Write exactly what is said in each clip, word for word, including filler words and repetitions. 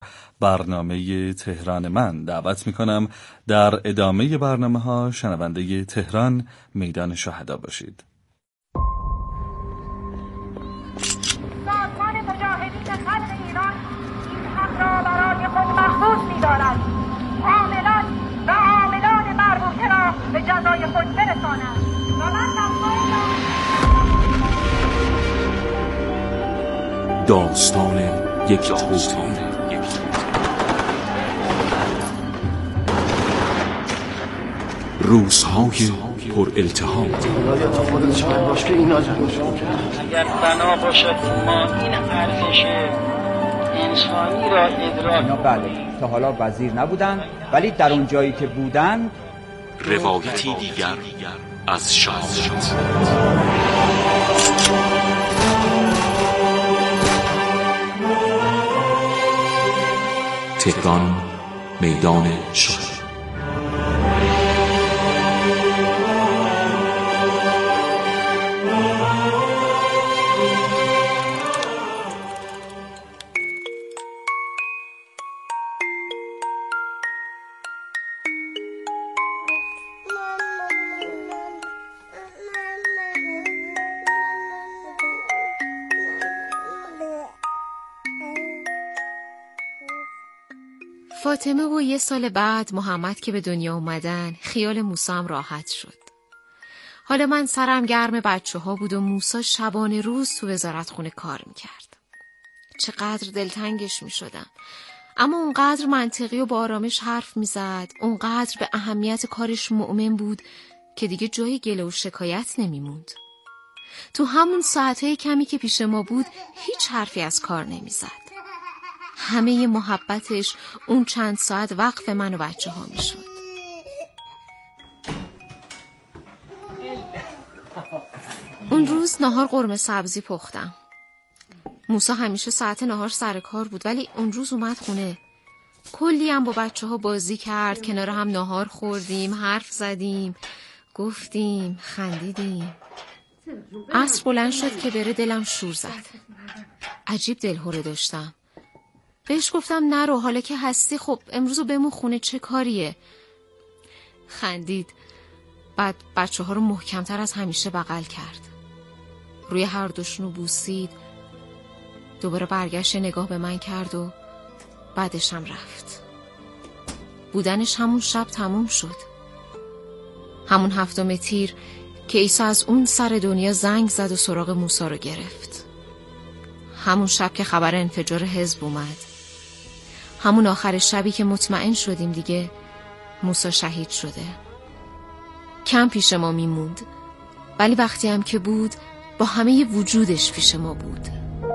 برنامه تهران من دعوت میکنم در ادامه برنامه ها شنونده تهران میدان شهدا باشید. سازمان مجاهدین خلق ایران این حق را برای خود محفوظ می‌دارد. عاملان و عاملان مربوطه را به جزای خود برساند و من داستان یک توطئه. روزهای پر التهاب. اگر بنا باشد ما این ارزش انسانی را ادراک. بله تا حالا وزیر نبودن ولی در اون جایی که بودن. روایتی دیگر از شهادت. تهران میدان شهدا. فاطمه و یه سال بعد محمد که به دنیا اومدن خیال موسی هم راحت شد. حالا من سرم گرم بچه ها بود و موسی شبانه روز تو وزارتخونه کار میکرد. چقدر دلتنگش میشدم. اما اونقدر منطقی و با آرامش حرف میزد، اونقدر به اهمیت کارش مؤمن بود که دیگه جای گله و شکایت نمیموند. تو همون ساعتهای کمی که پیش ما بود هیچ حرفی از کار نمیزد. همه محبتش اون چند ساعت وقف من و بچه ها می شد. اون روز نهار قرمه سبزی پختم. موسی همیشه ساعت نهار سر کار بود ولی اون روز اومد خونه. کلی هم با بچه ها بازی کرد، کنار هم نهار خوردیم، حرف زدیم، گفتیم، خندیدیم. عصر بلند شد که بره دلم شور زد. عجیب دلهره داشتم. بهش گفتم نرو، حالا که هستی خب امروزو بمون خونه، چه کاریه؟ خندید. بعد بچه ها رو محکمتر از همیشه بغل کرد. روی هر دوشونو بوسید. دوباره برگشت نگاه به من کرد و بعدش هم رفت. بودنش همون شب تموم شد. همون هفتم تیر که عیسی از اون سر دنیا زنگ زد و سراغ موسی رو گرفت. همون شب که خبر انفجار حزب اومد. همون آخر شبی که مطمئن شدیم دیگه موسی شهید شده. کم پیش ما میموند ولی وقتی هم که بود با همه وجودش پیش ما بود.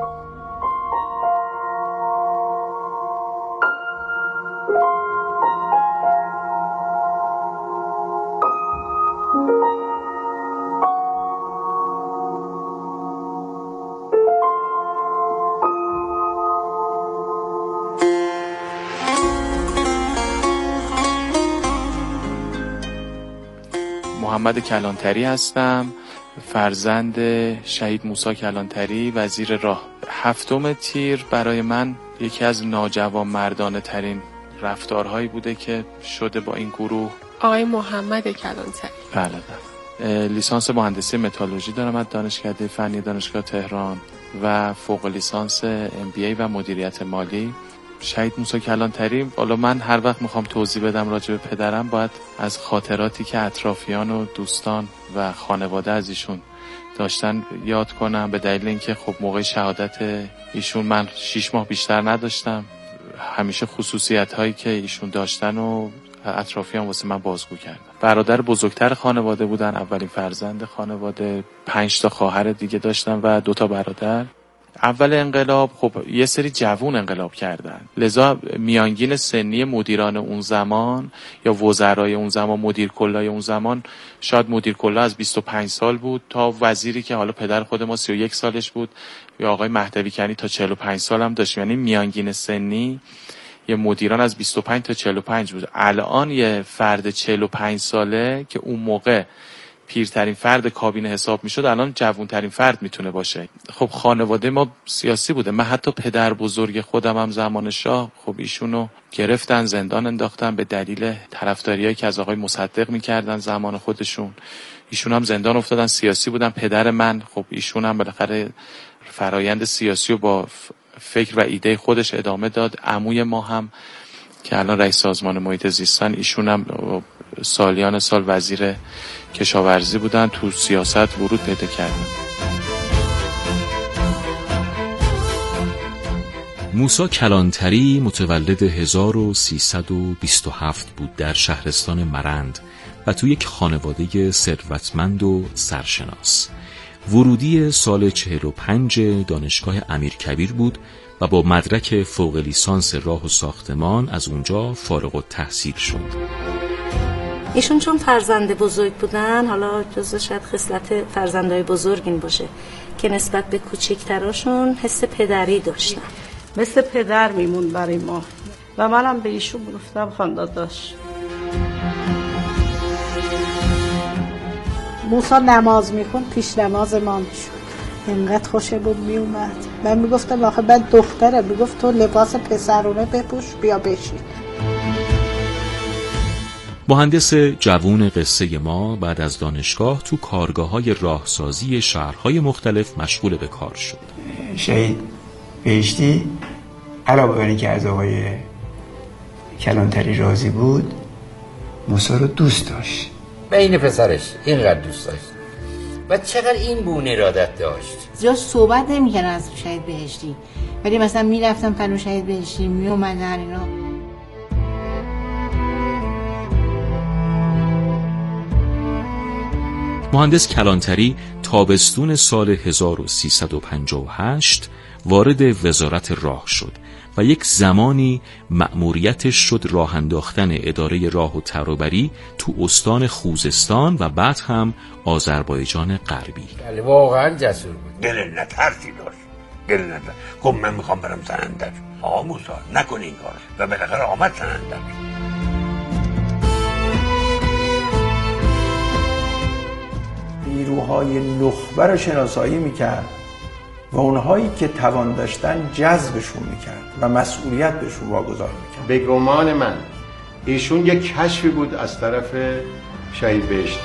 محمد کلانتری هستم، فرزند شهید موسی کلانتری، وزیر راه. هفتم تیر برای من یکی از ناجوانمردانه ترین رفتارهایی بوده که شده با این گروه. آقای محمد کلانتری. بله بله. لیسانس مهندسی متالورژی دارم از دانشکده فنی دانشگاه تهران و فوق لیسانس ام بی ای و مدیریت مالی. شهید موسی کلانتری، حالا من هر وقت میخوام توضیح بدم راجع به پدرم باید از خاطراتی که اطرافیان و دوستان و خانواده از ایشون داشتن یاد کنم، به دلیل اینکه خب موقع شهادت ایشون من شیش ماه بیشتر نداشتم. همیشه خصوصیت هایی که ایشون داشتن و اطرافیان واسه من بازگو کردن. برادر بزرگتر خانواده بودن، اولین فرزند خانواده، پنج تا خواهر دیگه داشتن و دو تا برادر. اول انقلاب خب یه سری جوون انقلاب کردن، لذا میانگین سنی مدیران اون زمان یا وزرای اون زمان، مدیر کلای اون زمان، شاید مدیر کلا از بیست و پنج سال بود تا وزیری که حالا پدر خود ما سی و یک سالش بود یا آقای مهدوی کنی تا چهل و پنج سال هم داشت. یعنی میانگین سنی یه مدیران از بیست و پنج تا چهل و پنج بود. الان یه فرد چهل و پنج ساله که اون موقع پیرترین فرد کابینه حساب میشد الان جوانترین فرد میتونه باشه. خب خانواده ما سیاسی بوده. من حتی پدر بزرگ خودم هم زمان شاه خب ایشونو گرفتن زندان انداختن به دلیل طرفداریایی که از آقای مصدق میکردن زمان خودشون. ایشون هم زندان افتادن، سیاسی بودن. پدر من خب ایشون هم بالاخره فرایند سیاسی رو با فکر و ایده خودش ادامه داد. عموی ما هم که الان رئیس سازمان محیط زیستن، ایشون هم سالیان سال وزیر کشاورزی بودن، تو سیاست ورود پیدا کردن. موسی کلانتری متولد هزار و سیصد و بیست و هفت بود در شهرستان مرند و تو یک خانواده ثروتمند و سرشناس. ورودی سال چهل و پنج دانشگاه امیرکبیر بود و با مدرک فوق لیسانس راه و ساختمان از اونجا فارغ التحصیل شد. ایشون چون فرزند بزرگ بودن، حالا جزو شاید خصلت فرزندای بزرگ این باشه که نسبت به کوچکتراشون حس پدری داشتن، مثل پدر میمون برای ما و منم به ایشون گفتم خانداداش. موسی نماز میخون، پیش نماز ما میشد، اینقدر خوشه بود میومد. من میگفتم آخه من دختره، میگفت تو لباس پسرونه بپوش بیا بشین. مهندس جوون قصه ما بعد از دانشگاه تو کارگاه‌های راهسازی شهرهای مختلف مشغول به کار شد. شهید بهشتی علاوه بر اینکه از آقای کلانتری راضی بود، موسی رو دوست داشت. بین پسرش اینقدر دوست داشت و چقدر این بونه ارادت داشت. زیاد صحبت نمی‌کردن از شهید بهشتی، ولی مثلا میرفتم پنو شهید بهشتی میومدن اینا. مهندس کلانتری تابستون هزار و سیصد و پنجاه و هشت وارد وزارت راه شد و یک زمانی مأموریتش شد راه انداختن اداره راه و ترابری تو استان خوزستان و بعد هم آذربایجان غربی. بله واقعا جسور بود. دل نترسی داشت. دل نترس. گفت من میخوام برم سندج. آقا موسی نکن این کار. و بالاخره آمد سندج. نیروهای نخبه رو شناسایی میکرد و اونهایی که توان داشتن جذبشون میکرد و مسئولیت بهشون واگذار میکرد. به گمان من ایشون یک کشفی بود از طرف شهید بهشتی.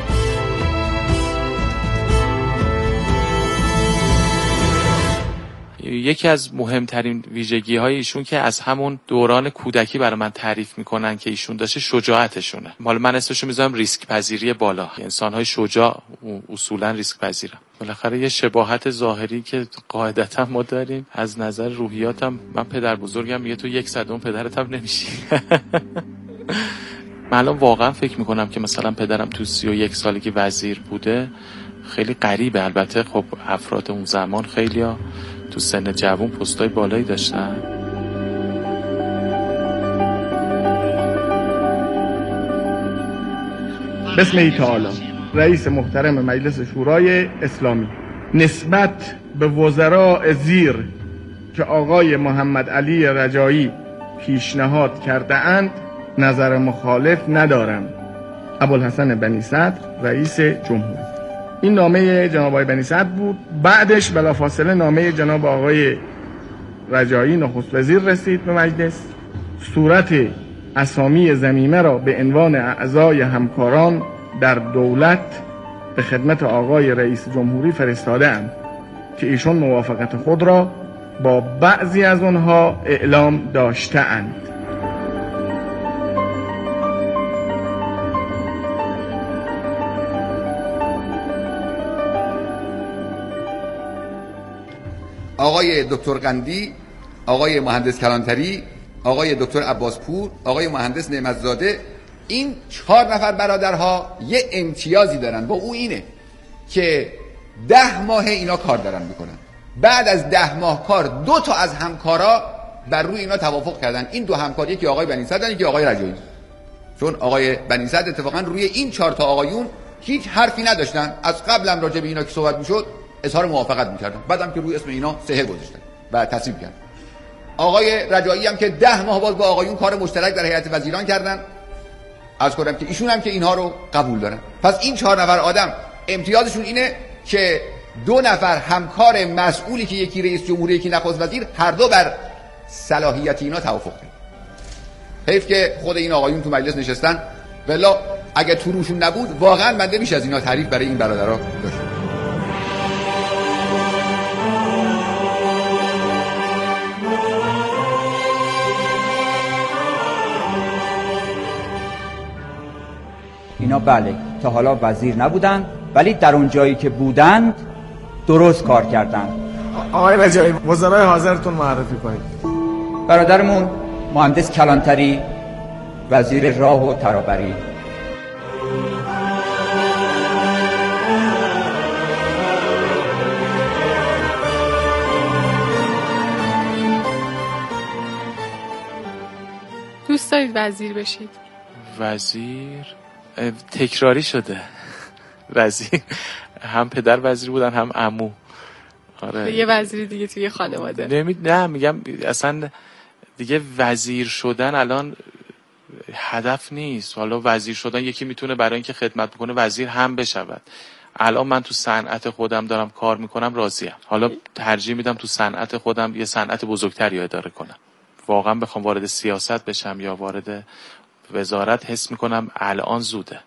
یکی از مهمترین ویژگی های ایشون که از همون دوران کودکی برای من تعریف میکنن که ایشون داشته شجاعتشونه. حالا من اسمشو میذارم ریسک پذیری بالا. انسان های شجاع اصولا ریسک پذیرن. بالاخره یه شباهت ظاهری که قاعدتا ما داریم از نظر روحیاتم. من پدر بزرگم میگه تو یک صدم پدرت هم نمیشی. من الان واقعا فکر میکنم که مثلا پدرم تو سی و یک سالگی وزیر بوده خیلی غریبه. البته خب افراد اون زمان خیلیا تو سن جوان پستای بالایی داشتن. بسم الله تعالی. رئیس محترم مجلس شورای اسلامی، نسبت به وزراء زیر که آقای محمد علی رجایی پیشنهاد کرده اند نظر مخالف ندارم. ابوالحسن بنی صدر رئیس جمهوری. این نامه جناب آقای بنی صدر بود. بعدش بلافاصله نامه جناب آقای رجایی نخست وزیر رسید به مجلس. صورت اسامی ضمیمه را به عنوان اعضای همکاران در دولت به خدمت آقای رئیس جمهوری فرستاده‌اند که ایشون موافقت خود را با بعضی از آنها اعلام داشته‌اند. آقای دکتر قندی، آقای مهندس کلانتری، آقای دکتر عباسپور، آقای مهندس نعمتزاده، این چهار نفر برادرها یه امتیازی دارن با او اینه که ده ماه اینا کار دارن میکنن. بعد از ده ماه کار دو تا از همکارا بر روی اینا توافق کردن. این دو همکار یکی آقای بنی صدر یکی آقای رجایی. چون آقای بنی صدر اتفاقا روی این چهار تا آقایون هیچ حرفی نداشتن. از قبلم راجع به اینا که صحبت میشد اظهار موافقت میکردن. بعدم که روی اسم اینا سهر گذاشتن و تصویب کردن. آقای رجایی هم که ده ماه باز با آقایون کار مشترک در هیئت وزیران کردن عرض کنم که ایشون هم که اینها رو قبول دارن. پس این چهار نفر آدم امتیازشون اینه که دو نفر همکار مسئولی که یکی رئیس جمهوری یکی نخست وزیر هر دو بر صلاحیت اینا توافق دارن. حیف که خود این آقایون تو مجلس نشستن، والا اگه تو روشون نبود واقعا من نمیشه از اینا تعریف برای این برادرها داشت. اینا بله تا حالا وزیر نبودن ولی در اون جایی که بودند درست کار کردند. آقای رجایی وزرای حاضرتون معرفی کنید. برادرمون مهندس کلانتری وزیر راه و ترابری، دوست دارید وزیر بشید؟ وزیر تکراری شده. وزیر هم پدر وزیر بودن هم عمو. آره یه وزیر دیگه توی خانواده. نمی... نه میگم اصلا دیگه وزیر شدن الان هدف نیست. حالا وزیر شدن یکی میتونه برای اینکه خدمت بکنه وزیر هم بشود. الان من تو صنعت خودم دارم کار میکنم راضیم. حالا ترجیح میدم تو صنعت خودم یه صنعت بزرگتری اداره کنم. واقعا بخوام وارد سیاست بشم یا وارد وزارت حس میکنم الان زوده.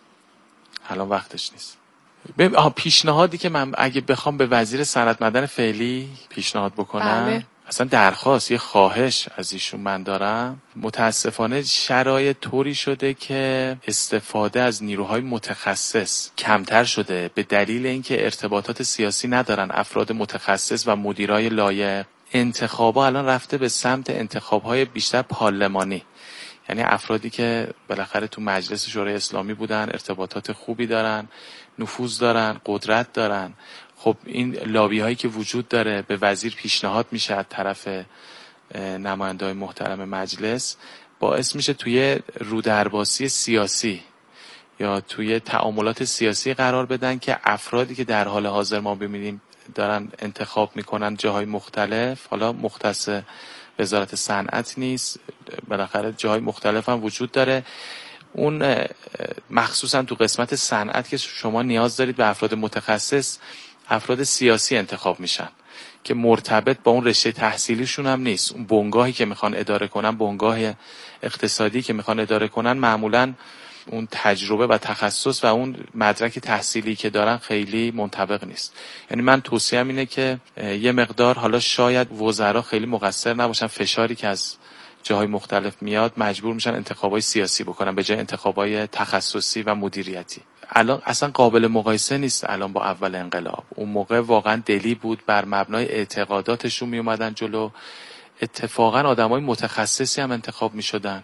الان وقتش نیست. آها پیشنهادی که من اگه بخوام به وزیر صنعت معدن فعلی پیشنهاد بکنم، بله. اصلا درخواست یه خواهش از ایشون من دارم. متاسفانه شرایط طوری شده که استفاده از نیروهای متخصص کمتر شده به دلیل اینکه ارتباطات سیاسی ندارن افراد متخصص و مدیرای لایق. انتخابا الان رفته به سمت انتخابهای بیشتر پارلمانی، یعنی افرادی که بالاخره تو مجلس شورای اسلامی بودن، ارتباطات خوبی دارن، نفوذ دارن، قدرت دارن. خب این لابی هایی که وجود داره به وزیر پیشنهاد میشه از طرف نماینده‌های محترم مجلس، باعث میشه توی رودرباسی سیاسی یا توی تعاملات سیاسی قرار بدن که افرادی که در حال حاضر ما ببینیم دارن انتخاب میکنن جاهای مختلف، حالا مختص وزارت صنعت نیست، بالاخره جاهای مختلف هم وجود داره. اون مخصوصا تو قسمت صنعت که شما نیاز دارید به افراد متخصص، افراد سیاسی انتخاب میشن که مرتبط با اون رشته تحصیلیشون هم نیست. اون بنگاهی که میخوان اداره کنن، بنگاه اقتصادی که میخوان اداره کنن، معمولاً اون تجربه و تخصص و اون مدرک تحصیلی که دارن خیلی منطبق نیست. یعنی من توصیه‌ام اینه که یه مقدار حالا شاید وزرا خیلی مقصر نباشن، فشاری که از جاهای مختلف میاد مجبور میشن انتخابای سیاسی بکنن به جای انتخابای تخصصی و مدیریتی. الان اصلا قابل مقایسه نیست الان با اول انقلاب. اون موقع واقعا دلی بود، بر مبنای اعتقاداتشون می اومدن جلو. اتفاقا آدمای متخصصی هم انتخاب میشدن.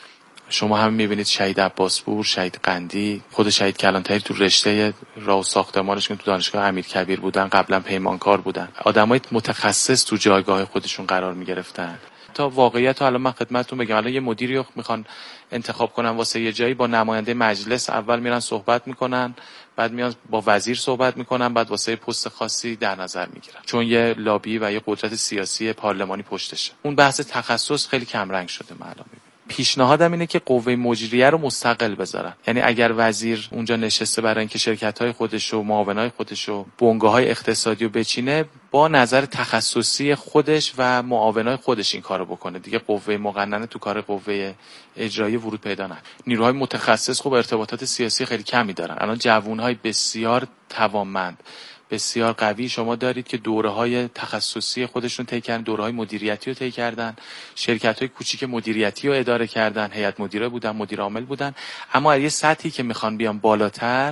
شما هم میبینید شهید عباسپور، شهید قندی، خود شهید کلانتری تو رشته راه و ساختمانش که تو دانشگاه امیرکبیر بودن، قبلا پیمانکار بودن. آدمای متخصص تو جایگاه خودشون قرار میگرفتن. تا واقعیت الان من خدمتتون بگم، الان یه مدیری رو میخوان انتخاب کنن واسه یه جایی، با نماینده مجلس اول میرن صحبت میکنن، بعد میان با وزیر صحبت میکنن، بعد واسه پست خاصی در نظر میگیرن، چون یه لابی و یه قدرت سیاسی پارلمانی پشتشه. اون بحث تخصص خیلی کم رنگ شده معلومه. پیشنهادم اینه که قوه مجریه رو مستقل بذارن. یعنی اگر وزیر اونجا نشسته برای اینکه شرکت‌های خودش و معاونای خودش و بنگاه‌های اقتصادی رو بچینه، با نظر تخصصی خودش و معاونای خودش این کارو بکنه. دیگه قوه مقننه تو کار قوه اجرایی ورود پیدا نکنه. نیروهای متخصص خب ارتباطات سیاسی خیلی کمی دارن. الان جوان‌های بسیار توانمند، بسیار قوی شما دارید که دوره‌های تخصصی خودشون طی کردن، دوره‌های مدیریتی رو طی کردن، شرکت‌های کوچیک مدیریتی رو اداره کردن، هیئت مدیره بودن، مدیر عامل بودن، اما از یه سطحی که میخوان بیان بالاتر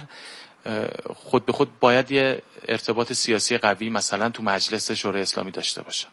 خود به خود باید یه ارتباط سیاسی قوی مثلا تو مجلس شورای اسلامی داشته باشن.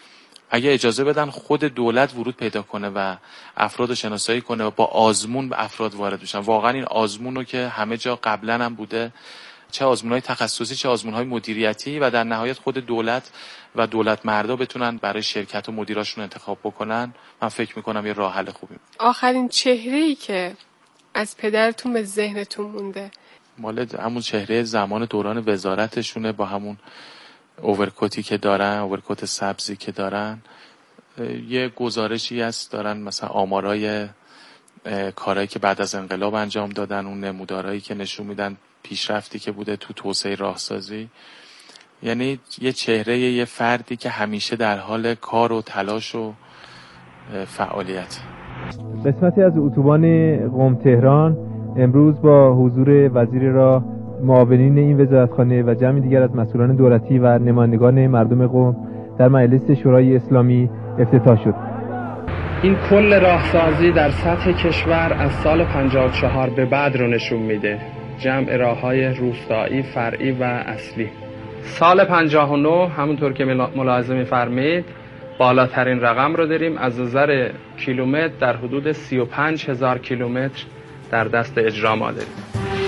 اگه اجازه بدن خود دولت ورود پیدا کنه و افراد رو شناسایی کنه و با آزمون به افراد وارد بشن، واقعا این آزمون رو که همه جا قبلا هم بوده، چه آزمون‌های تخصصی چه آزمون‌های مدیریتی، و در نهایت خود دولت و دولت مردا بتونن برای شرکت و مدیراشون انتخاب بکنن، من فکر میکنم یه راه حل خوبی. آخرین چهره‌ای که از پدرتون به ذهنتون مونده مال همون چهره زمان دوران وزارتشونه، با همون اوورکوتی که دارن، اوورکوت سبزی که دارن. یه گزارشی هست دارن مثلا آمارای کارهایی که بعد از انقلاب انجام دادن، اون نمودارهایی که نشون میدن پیشرفتی که بوده تو توسعه راهسازی. یعنی یه چهره یه فردی که همیشه در حال کار و تلاش و فعالیت. قسمتی از اتوبان قم تهران امروز با حضور وزیر راه، معاونین این وزارتخانه و جمع دیگر از مسئولان دولتی و نمایندگان مردم قم در مجلس شورای اسلامی افتتاح شد. این کل راهسازی در سطح کشور از سال پنجاه و چهار به بعد رو نشون میده. جمع راه‌های روستایی، فرعی و اصلی. سال پنجاه و نه همونطور که ملاحظه می‌فرمایید بالاترین رقم رو داریم. از نظر کیلومتر در حدود سی و پنج هزار کیلومتر در دست اجرا ما داریم.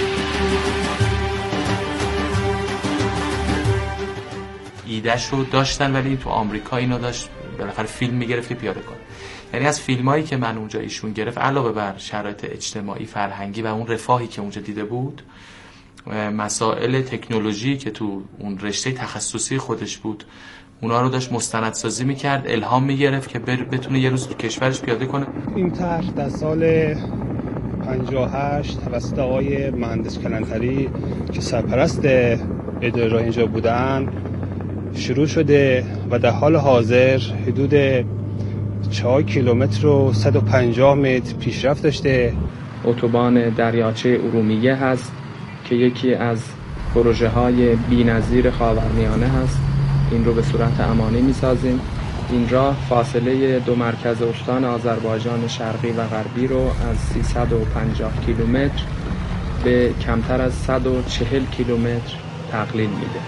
ایدهش رو داشتن ولی تو آمریکا اینو داشت بالاخره فیلم میگرفت که پیاده کنه. یعنی از فیلمایی که من اونجا ایشون گرفت علاوه بر شرایط اجتماعی، فرهنگی و اون رفاهی که اونجا دیده بود، مسائل تکنولوژی که تو اون رشته تخصصی خودش بود اونا رو داشت مستندسازی میکرد، الهام میگرفت که بتونه یه روز تو کشورش پیاده کنه. این طرح در سال پنجاه و هشت توسط آقای مهندس کلانتری که سرپرست اداره راه اینجا بودن شروع شده و در حال حاضر حدود چهار کیلومتر و صد و پنجاه متر پیشرفت داشته. اتوبان دریاچه ارومیه هست که یکی از پروژه های بی‌نظیر خاورمیانه هست. این رو به صورت امانی می‌سازیم. این راه فاصله دو مرکز استان آذربایجان شرقی و غربی رو از سیصد و پنجاه کیلومتر به کمتر از صد و چهل کیلومتر تقلیل میده.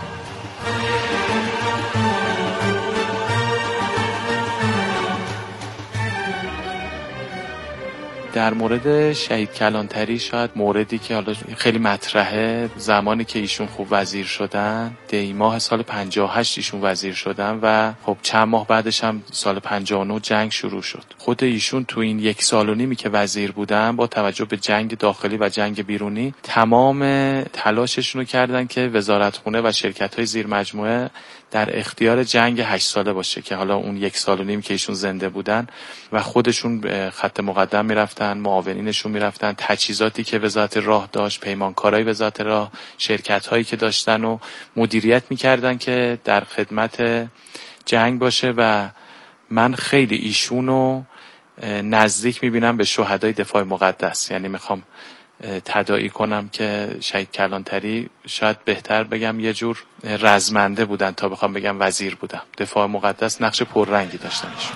در مورد شهید کلانتری شاید موردی که حالا خیلی مطرحه، زمانی که ایشون خوب وزیر شدن، دی ماه سال پنجاه و هشت ایشون وزیر شدن و خب چند ماه بعدش هم سال پنجاه و نه جنگ شروع شد. خود ایشون تو این یک سال و نیمی که وزیر بودن با توجه به جنگ داخلی و جنگ بیرونی تمام تلاششون رو کردن که وزارتخونه و شرکت‌های زیر مجموعه در اختیار جنگ هشت ساله باشه که حالا اون یک سال و نیم که ایشون زنده بودن و خودشون خط مقدم میرفتن، معاونینشون میرفتن، تجهیزاتی که وزارت راه داشت، پیمانکارای وزارت راه، شرکت‌هایی که داشتن و مدیریت میکردن که در خدمت جنگ باشه. و من خیلی ایشونو نزدیک میبینم به شهدای دفاع مقدس. یعنی میخوام تداعی کنم که شهید کلانتری شاید بهتر بگم یه جور رزمنده بودن تا بخوام بگم وزیر بودن. دفاع مقدس نقش پررنگی داشتنشون.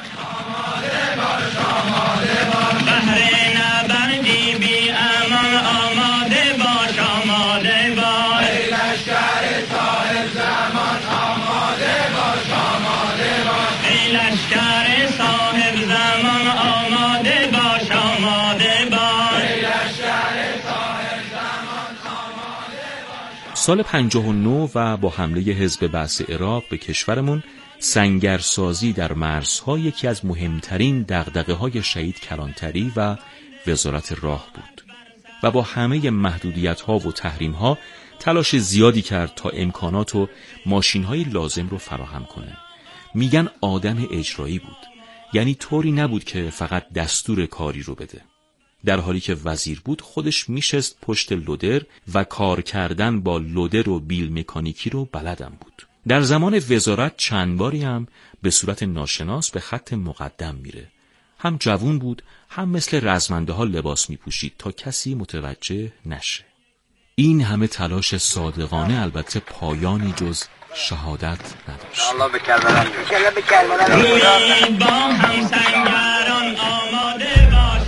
سال پنجاه و نه و با حمله حزب بعث عراق به کشورمون سنگرسازی در مرزها یکی از مهمترین دغدغه‌های شهید کلانتری و وزارت راه بود و با همه محدودیت‌ها و تحریم‌ها تلاش زیادی کرد تا امکانات و ماشین‌های لازم رو فراهم کنه. میگن آدم اجرایی بود، یعنی طوری نبود که فقط دستور کاری رو بده. در حالی که وزیر بود خودش میشست پشت لودر و کار کردن با لودر و بیل مکانیکی رو بلدم بود. در زمان وزارت چند باری هم به صورت ناشناس به خط مقدم میره. هم جوون بود، هم مثل رزمنده ها لباس میپوشید تا کسی متوجه نشه. این همه تلاش صادقانه البته پایانی جز شهادت نداشت. الله به کربلا میرسه. به کربلا روی با هم سنگران آماده باش.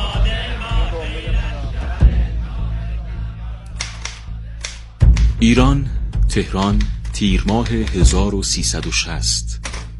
ایران، تهران، تیر ماه هزار و سیصد و شصت.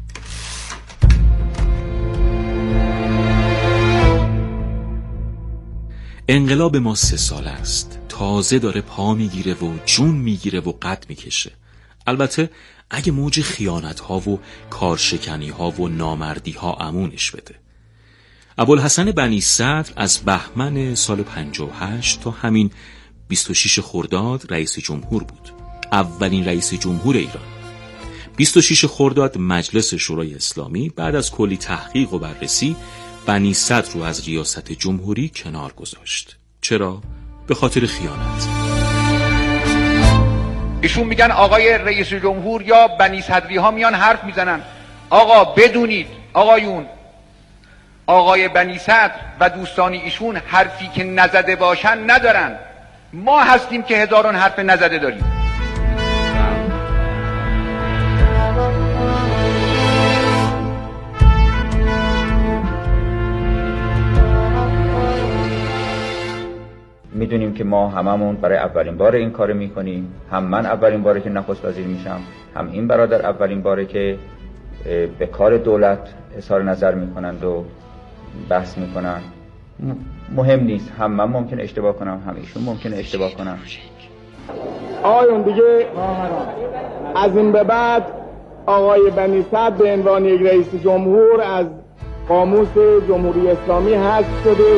انقلاب ما سه سال است. تازه داره پا میگیره و جون میگیره و قد میکشه. البته اگه موج خیانت ها و کارشکنی ها و نامردی ها امونش بده. ابوالحسن بنی صدر از بهمن سال پنجاه و هشت تا همین بیست و شش خرداد رئیس جمهور بود. اولین رئیس جمهور ایران. بیست و شش خرداد مجلس شورای اسلامی بعد از کلی تحقیق و بررسی بنی صدر رو از ریاست جمهوری کنار گذاشت. چرا؟ به خاطر خیانت. ایشون میگن آقای رئیس جمهور یا بنی صدری ها میان حرف میزنن. آقا بدونید آقایون، آقای بنی صدر و دوستان ایشون حرفی که نزده باشن ندارن. ما هستیم که هزاران حرف نزده داریم. میدونیم که ما هممون برای اولین بار این کار میکنیم. هم من اولین باره که نخست وزیر میشم، هم این برادر اولین باره که به کار دولت اظهار نظر میکنند و بحث میکنن. مهم نیست، هم من ممکن اشتباه کنم، هم ایشون ممکن اشتباه کنم. آقایون دیگه از این به بعد آقای بنی صدر به عنوان یک رئیس جمهور از قاموس جمهوری اسلامی حذف شده.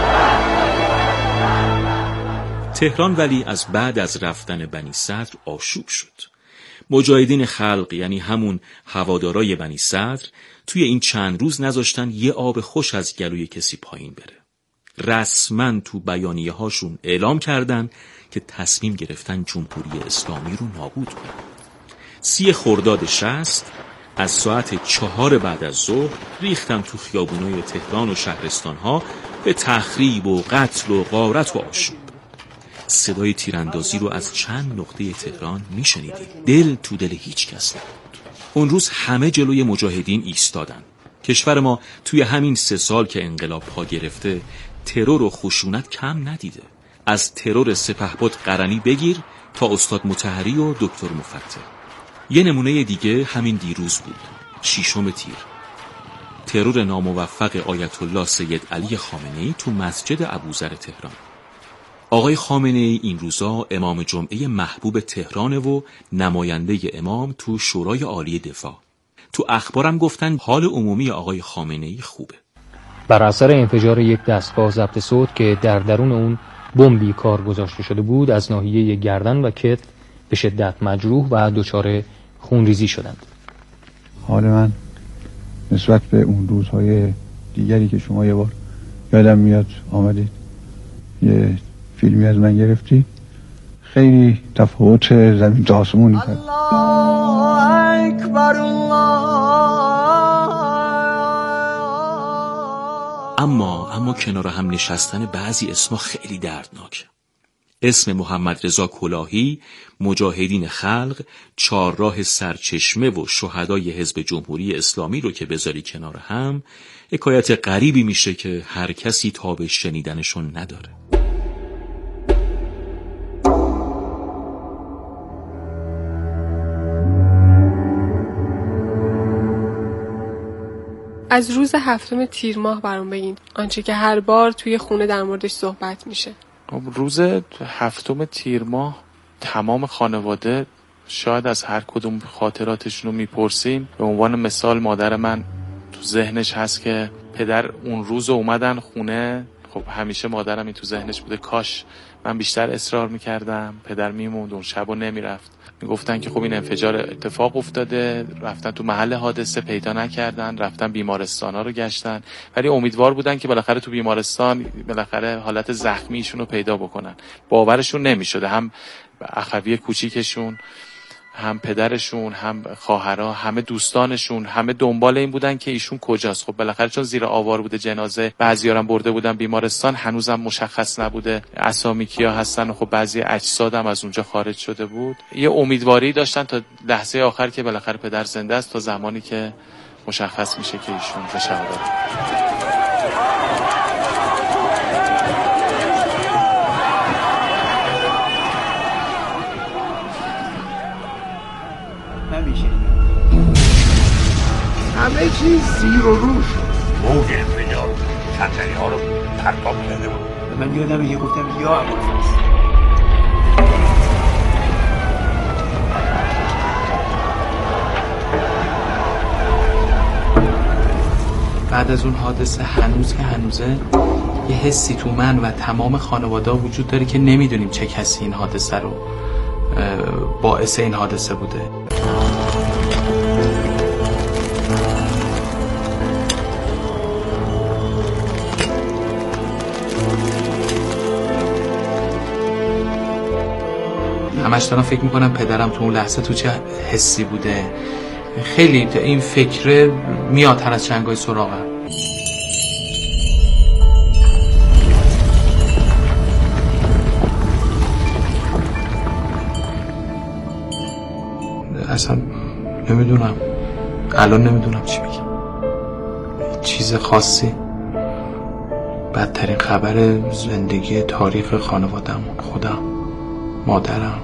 تهران ولی از بعد از رفتن بنی صدر آشوب شد. مجاهدین خلق، یعنی همون هوادارای بنی صدر، توی این چند روز نذاشتن یه آب خوش از گلوی کسی پایین بره. رسما تو بیانیه هاشون اعلام کردن که تصمیم گرفتن جمهوری اسلامی رو نابود کنن. سی خرداد شصت از ساعت چهار بعد از ظهر ریختن تو خیابونای تهران و شهرستانها به تخریب و قتل و غارت و آشوب. صدای تیراندازی رو از چند نقطه تهران میشنیدیم. دل تو دل هیچ کس نبود. اون روز همه جلوی مجاهدین ایستادن. کشور ما توی همین سه سال که انقلاب پا گرفته ترور و خشونت کم ندیده. از ترور سپهبد قرنی بگیر تا استاد مطهری و دکتر مفتح. یه نمونه دیگه همین دیروز بود، ششم تیر. ترور ناموفق آیت الله سید علی خامنه‌ای تو مسجد ابوذر تهران. آقای خامنه‌ای این روزا امام جمعه محبوب تهران و نماینده امام تو شورای عالی دفاع. تو اخبارم گفتن حال عمومی آقای خامنه‌ای خوبه. بر اثر انفجار یک دستگاه ضبط صوت که در درون اون بمبی کار گذاشته شده بود، از ناحیه گردن و کتف به شدت مجروح و دچار خونریزی شدند. حال من نسبت به اون روزهای دیگری که شما یه بار یادم میاد آمدید یه فیلمی از من گرفتید، خیلی تفاوت زمین تا آسمونی کرد. الله اکبر الله. اما اما کنار هم نشستن بعضی اسما خیلی دردناکه. اسم محمد رضا کلاهی، مجاهدین خلق، چهارراه سرچشمه و شهدای حزب جمهوری اسلامی رو که بذاری کنار هم، حکایت غریبی میشه که هر کسی تاب شنیدنشون نداره. از روز هفتم تیر ماه برام بگین، آنچه که هر بار توی خونه در موردش صحبت میشه. روز هفتم تیر ماه تمام خانواده شاید از هر کدوم خاطراتشون رو میپرسیم. به عنوان مثال مادر من تو ذهنش هست که پدر اون روز اومدن خونه. خب همیشه مادرم این تو ذهنش بوده کاش من بیشتر اصرار میکردم، پدر میموند اون شب و نمیرفت. میگفتن که خب این انفجار اتفاق افتاده، رفتن تو محل حادثه پیدا نکردن، رفتن بیمارستان ها رو گشتن، ولی امیدوار بودن که بالاخره تو بیمارستان بالاخره حالت زخمیشون رو پیدا بکنن. باورشون نمیشده، هم اخوی کوچیکشون، هم پدرشون، هم خواهرها، همه دوستانشون، همه دنبال این بودن که ایشون کجاست. خب بالاخره چون زیر آوار بوده جنازه، بعضی‌ها هم برده بودن بیمارستان، هنوزم مشخص نبوده اسامی کیا هستن و خب بعضی اجساد هم از اونجا خارج شده بود. یه امیدواری داشتن تا لحظه آخر که بالاخره پدر زنده است، تا زمانی که مشخص میشه که ایشون به شهادت. همه چیز زیر و رو شد. موج انفجار کندری ها رو پرتاب کرده بود. من یادم یه گفتم یا ابوالفضل. بعد از اون حادثه هنوز که هنوزه یه حسی تو من و تمام خانواده وجود داره که نمیدونیم چه کسی این حادثه رو باعث این حادثه بوده. همش دارم فکر میکنم پدرم تو اون لحظه تو چه حسی بوده. خیلی این فکر میاد هر از چنگای سراغم. اصلا نمیدونم، الان نمیدونم چی بگم. چیز خاصی. بدترین خبر زندگی تاریخ خانواده‌مون، خودم، مادرم.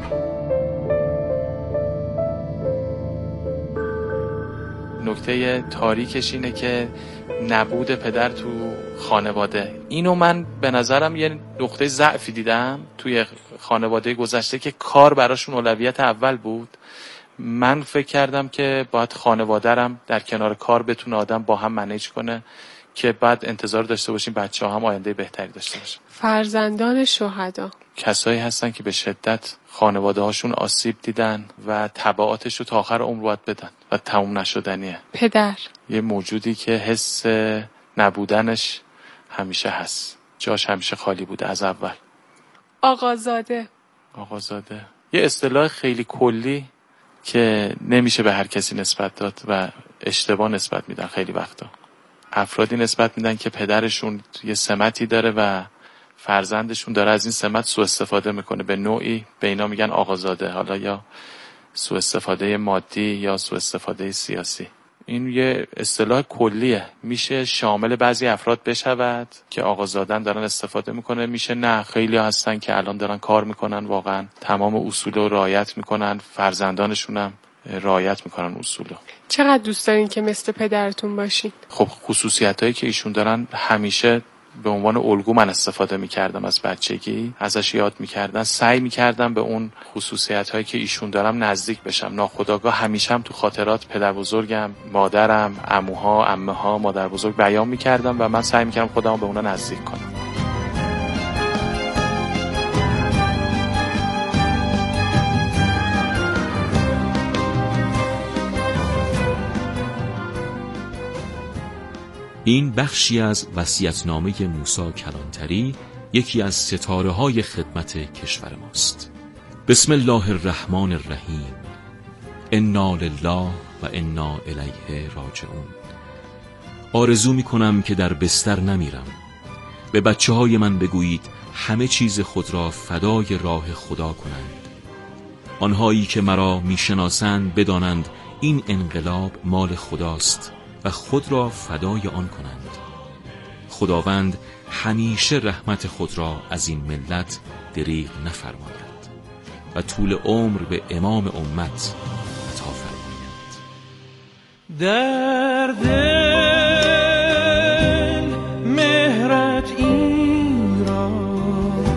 نکته تاریکش اینه که نبود پدر تو خانواده. اینو من به نظرم یه نقطه ضعفی دیدم توی خانواده گذشته که کار براشون اولویت اول بود. من فکر کردم که باید خانواده‌رم در کنار کار بتونه آدم با هم منیج کنه که بعد انتظار داشته باشیم بچه‌ها هم آینده بهتری داشته باشن. فرزندان شهدا کسایی هستن که به شدت خانواده هاشون آسیب دیدن و تبعاتش رو تا آخر عمر باید بدن و تموم نشدنیه. پدر یه موجودی که حس نبودنش همیشه هست، جاش همیشه خالی بوده از اول. آقازاده آقازاده یه اصطلاح خیلی کلی که نمیشه به هر کسی نسبت داد و اشتباه نسبت میدن. خیلی وقتا افرادی نسبت میدن که پدرشون یه سمتی داره و فرزندشون داره از این سمت سوء استفاده میکنه. به نوعی به اینا میگن آقازاده، حالا یا سوء استفاده مادی یا سوء استفاده سیاسی. این یه اصطلاح کلیه، میشه شامل بعضی افراد بشود که آقازادن دارن استفاده میکنه، میشه نه خیلی هستن که الان دارن کار میکنن، واقعا تمام اصول رو رعایت میکنن، فرزندانشون هم رعایت میکنن اصولو. چقدر دوست دارین که مثل پدرتون باشین؟ خب خصوصیتایی که ایشون دارن همیشه به عنوان الگو من استفاده میکردم از بچگی، ازش یاد میکردم، سعی میکردم به اون خصوصیتایی که ایشون دارم نزدیک بشم. ناخودآگاه همیشه هم تو خاطرات پدر بزرگم، مادرم، عموها، عمه‌ها، مادر بزرگ بیان میکردم و من سعی میکردم خودم به اونا نزدیک کنم. این بخشی از وصیت‌نامه موسی کلانتری، یکی از ستاره‌های خدمت کشور ماست. بسم الله الرحمن الرحیم. انا لله و انا الیه راجعون. آرزو می‌کنم که در بستر نمیرم. به بچه‌های من بگویید همه چیز خود را فدای راه خدا کنند. آنهایی که مرا میشناسند بدانند این انقلاب مال خداست و خود را فدای آن کنند. خداوند همیشه رحمت خود را از این ملت دریغ نفرماید و طول عمر به امام امت عطا فرماید. در دل مهرت ایران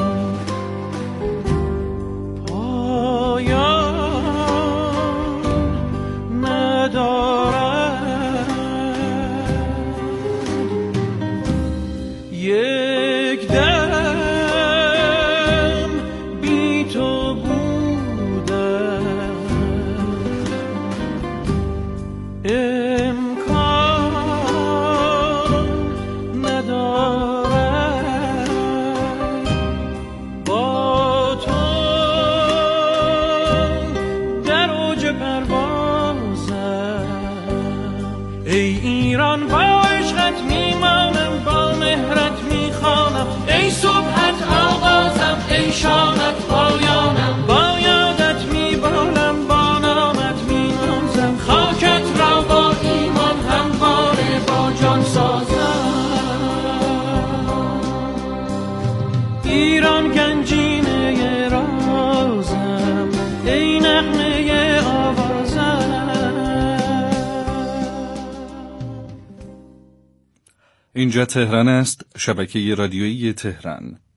پایان ندارد. یک دم بی تو بودم امکان ندارد. با تو در اوج پروازم ای ایران، با عشقت میمانم، با مهرت میخوانم، ای صبحت آغازم، ای شامت پایانم، با یادت میبالم، با نامت مینازم، خاکت را با ایمان همواره با جان سازم. ایران گنجینه رازم، ای نغمه آوازم. اینجا تهران است، شبکه رادیویی تهران.